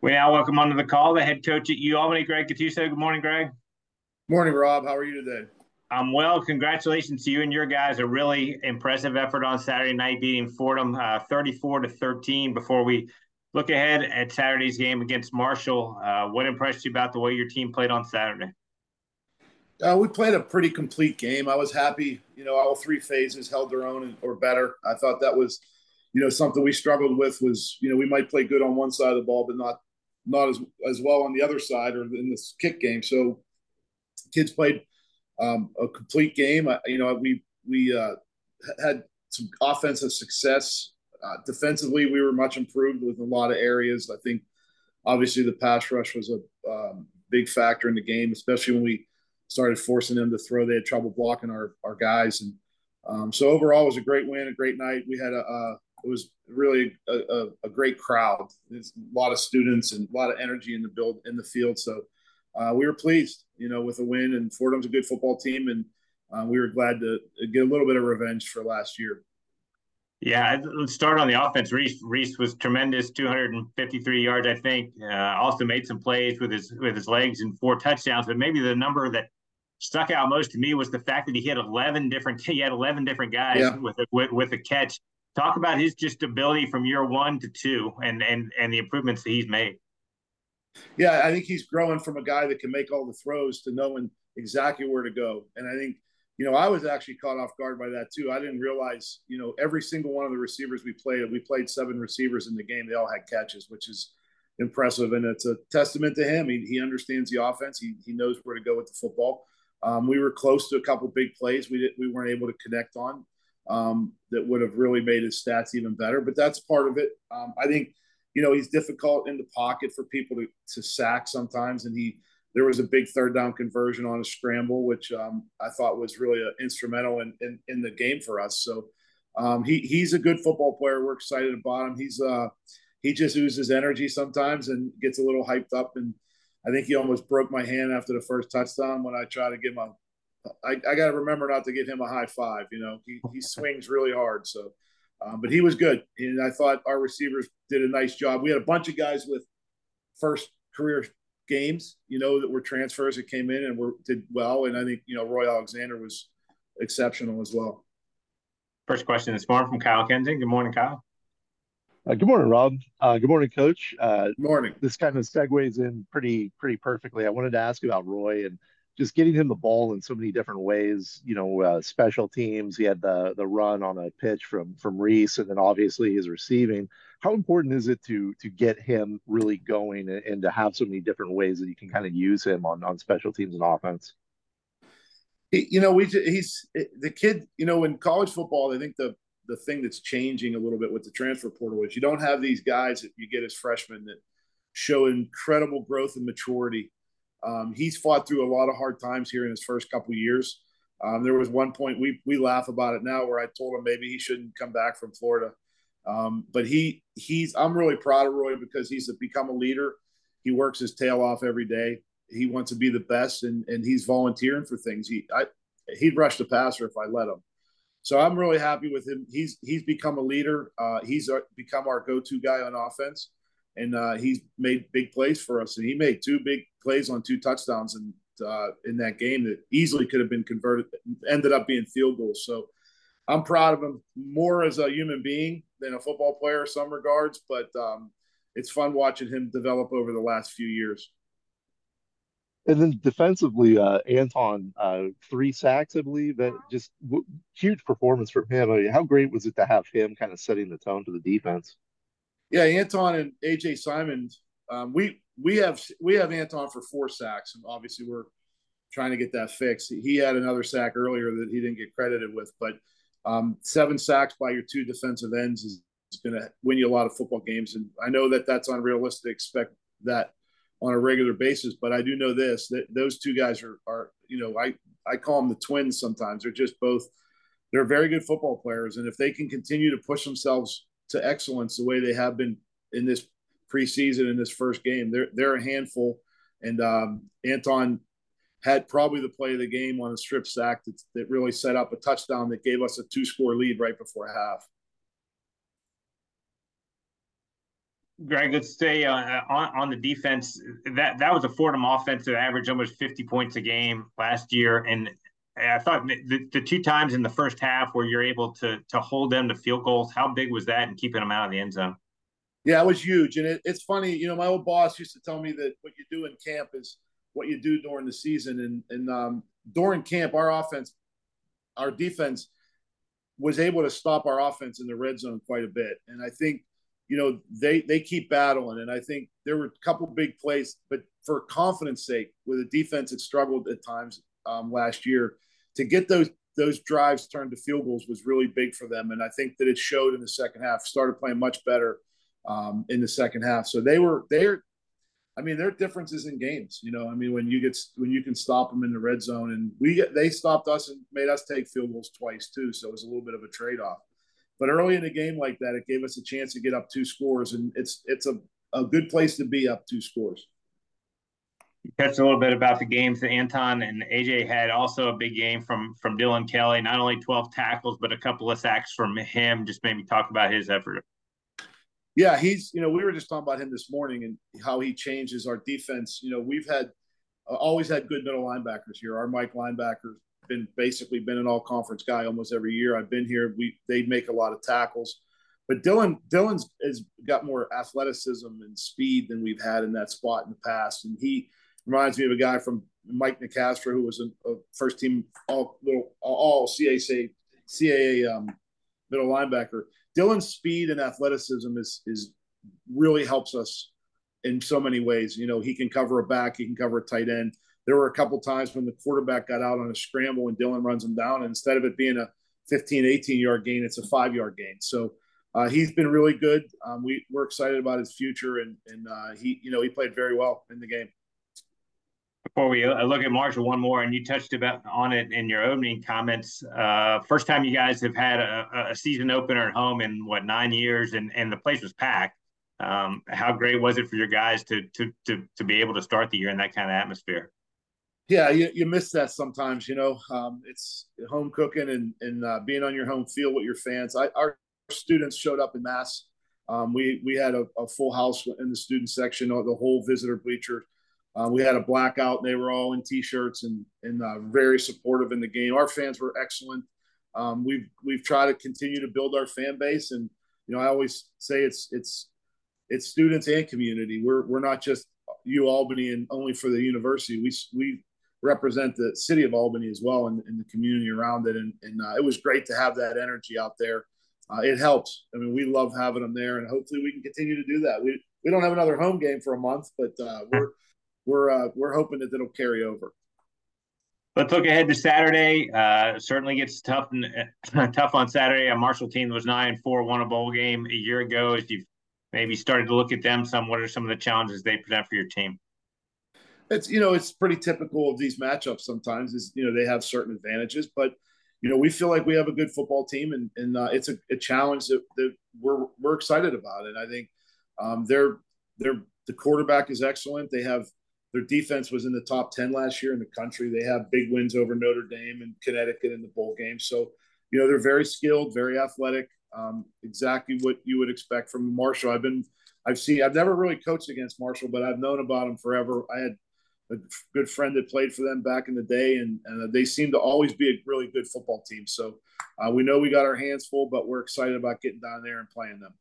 We now welcome onto the call the head coach at UAlbany, Greg Gattuso. Good morning, Greg. Morning, Rob. How are you today? I'm well. Congratulations to you and your guys. A really impressive effort on Saturday night, beating Fordham 34-13. Before we look ahead at Saturday's game against Marshall, what impressed you about the way your team played on Saturday? We played a pretty complete game. I was happy. All three phases held their own or better. I thought that was, something we struggled with was, we might play good on one side of the ball, but not as well on the other side or in this kick game. So kids played a complete game. We had some offensive success. Defensively, we were much improved with a lot of areas. I think obviously the pass rush was a big factor in the game, especially when we started forcing them to throw. They had trouble blocking our guys, and so overall, it was a great win, a great night. We had it was really a great crowd. There's a lot of students and a lot of energy in the field. So we were pleased, with a win. And Fordham's a good football team, and we were glad to get a little bit of revenge for last year. Yeah, let's start on the offense. Reese was tremendous, 253 yards, I think. Also made some plays with his legs and 4 touchdowns. But maybe the number that stuck out most to me was the fact that he had 11 different guys Yeah. with a catch. Talk about his just ability from year 1 to 2 and the improvements that he's made. Yeah, I think he's growing from a guy that can make all the throws to knowing exactly where to go. And I think, I was actually caught off guard by that too. I didn't realize, every single one of the receivers we played 7 receivers in the game. They all had catches, which is impressive. And it's a testament to him. He understands the offense. He knows where to go with the football. We were close to a couple big plays we weren't able to connect on that would have really made his stats even better. But that's part of it. I think, he's difficult in the pocket for people to sack sometimes. And there was a big third down conversion on a scramble, which I thought was really instrumental in the game for us. So he's a good football player. We're excited about him. He just oozes energy sometimes and gets a little hyped up. And I think he almost broke my hand after the first touchdown when I tried to give him I got to remember not to give him a high five. He swings really hard. So, but he was good. And I thought our receivers did a nice job. We had a bunch of guys with first career games, that were transfers that came in and did well. And I think, Roy Alexander was exceptional as well. First question this morning from Kyle Kensing. Good morning, Kyle. Good morning, Rob. Good morning, Coach. Morning. This kind of segues in pretty perfectly. I wanted to ask about Roy and just getting him the ball in so many different ways. Special teams. He had the run on a pitch from Reese, and then obviously his receiving. How important is it to get him really going and to have so many different ways that you can kind of use him on special teams and offense? He's the kid. In college football, I think the thing that's changing a little bit with the transfer portal is you don't have these guys that you get as freshmen that show incredible growth and maturity. He's fought through a lot of hard times here in his first couple of years. There was one point we laugh about it now where I told him maybe he shouldn't come back from Florida. But I'm really proud of Roy because he's become a leader. He works his tail off every day. He wants to be the best, and he's volunteering for things. He'd rush the passer if I let him. So I'm really happy with him. He's become a leader. He's become our go-to guy on offense, and he's made big plays for us. And he made 2 big plays on 2 touchdowns in that game that easily could have been converted, ended up being field goals. So I'm proud of him more as a human being than a football player in some regards, but it's fun watching him develop over the last few years. And then defensively, Anton, 3 sacks, I believe. That just huge performance from him. I mean, how great was it to have him kind of setting the tone for the defense? Yeah, Anton and AJ Simons. We have Anton for 4 sacks, and obviously we're trying to get that fixed. He had another sack earlier that he didn't get credited with, but 7 sacks by your 2 defensive ends is going to win you a lot of football games. And I know that that's unrealistic to expect that on a regular basis, but I do know this, that those 2 guys are I call them the twins sometimes. They're very good football players. And if they can continue to push themselves to excellence the way they have been in this preseason, in this first game, they're a handful. And Anton had probably the play of the game on a strip sack that really set up a touchdown that gave us a 2-score lead right before half. Greg, let's stay on the defense. That was a Fordham offense that averaged almost 50 points a game last year, and I thought the two times in the first half where you're able to hold them to field goals, how big was that in keeping them out of the end zone? Yeah, it was huge, and it's funny. My old boss used to tell me that what you do in camp is what you do during the season, and during camp, our defense was able to stop our offense in the red zone quite a bit, and I think they keep battling, and I think there were a couple big plays, but for confidence sake, with a defense that struggled at times last year, to get those drives turned to field goals was really big for them, and I think that it showed in the second half. Started playing much better in the second half. So they're I mean, there are differences in games. When you can stop them in the red zone, and they stopped us and made us take field goals twice too. So it was a little bit of a trade off. But early in a game like that, it gave us a chance to get up 2 scores, and it's a good place to be up 2 scores. You touched a little bit about the games that Anton and AJ had. Also a big game from Dylan Kelly. Not only 12 tackles, but a couple of sacks from him. Just maybe talk about his effort. Yeah, we were just talking about him this morning and how he changes our defense. We've always had good middle linebackers here. Our Mike linebacker's been an all conference guy almost every year I've been here. They make a lot of tackles, but Dylan's has got more athleticism and speed than we've had in that spot in the past, and he reminds me of a guy from Mike Nicastro, who was a first team all CAA middle linebacker. Dylan's speed and athleticism is really helps us in so many ways. He can cover a back, he can cover a tight end. There were a couple times when the quarterback got out on a scramble and Dylan runs him down, and instead of it being a 15, 18-yard gain, it's a 5-yard gain. So he's been really good. We're excited about his future, and he played very well in the game. Before we look at Marshall, one more, and you touched on it in your opening comments. First time you guys have had a season opener at home in 9 years, and the place was packed. How great was it for your guys to be able to start the year in that kind of atmosphere? Yeah, you miss that sometimes. It's home cooking and being on your home field with your fans. Our students showed up in mass. We had a full house in the student section, the whole visitor bleacher. We had a blackout, and they were all in T-shirts and very supportive in the game. Our fans were excellent. We've tried to continue to build our fan base, and I always say it's students and community. We're not just UAlbany and only for the university. We represent the city of Albany as well and the community around it, and it was great to have that energy out there. It helps. I mean, we love having them there, and hopefully we can continue to do that. We don't have another home game for a month, but we're hoping that it'll carry over. Let's look ahead to Saturday. Certainly gets tough on Saturday. A Marshall team that was 9-4, won a bowl game a year ago. As you've maybe started to look at them some, what are some of the challenges they present for your team? It's pretty typical of these matchups. Sometimes they have certain advantages, but we feel like we have a good football team, and it's a challenge that we're excited about. And I think the quarterback is excellent. Their defense was in the top 10 last year in the country. They have big wins over Notre Dame and Connecticut in the bowl game. So, they're very skilled, very athletic, exactly what you would expect from Marshall. I've never really coached against Marshall, but I've known about them forever. I had a good friend that played for them back in the day, and they seem to always be a really good football team. So we know we got our hands full, but we're excited about getting down there and playing them.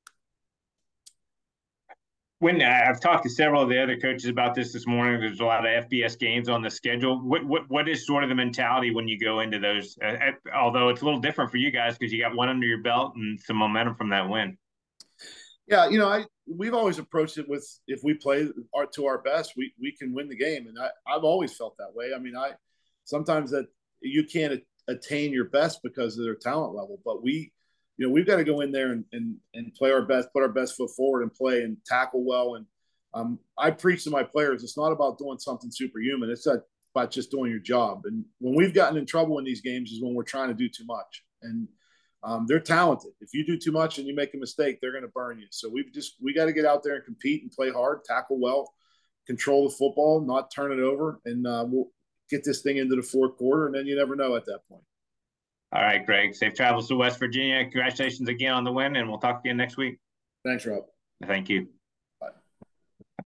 When I've talked to several of the other coaches about this morning, there's a lot of FBS games on the schedule. What is sort of the mentality when you go into those? Although it's a little different for you guys because you got one under your belt and some momentum from that win. Yeah, we've always approached it with, if we play to our best, we can win the game, and I've always felt that way. I mean, sometimes that you can't attain your best because of their talent level, but we've got to go in there and play our best, put our best foot forward and play and tackle well. And I preach to my players, it's not about doing something superhuman. It's about just doing your job. And when we've gotten in trouble in these games is when we're trying to do too much. And they're talented. If you do too much and you make a mistake, they're going to burn you. So we got to get out there and compete and play hard, tackle well, control the football, not turn it over, and we'll get this thing into the fourth quarter, and then you never know at that point. All right, Greg. Safe travels to West Virginia. Congratulations again on the win, and we'll talk again next week. Thanks, Rob. Thank you.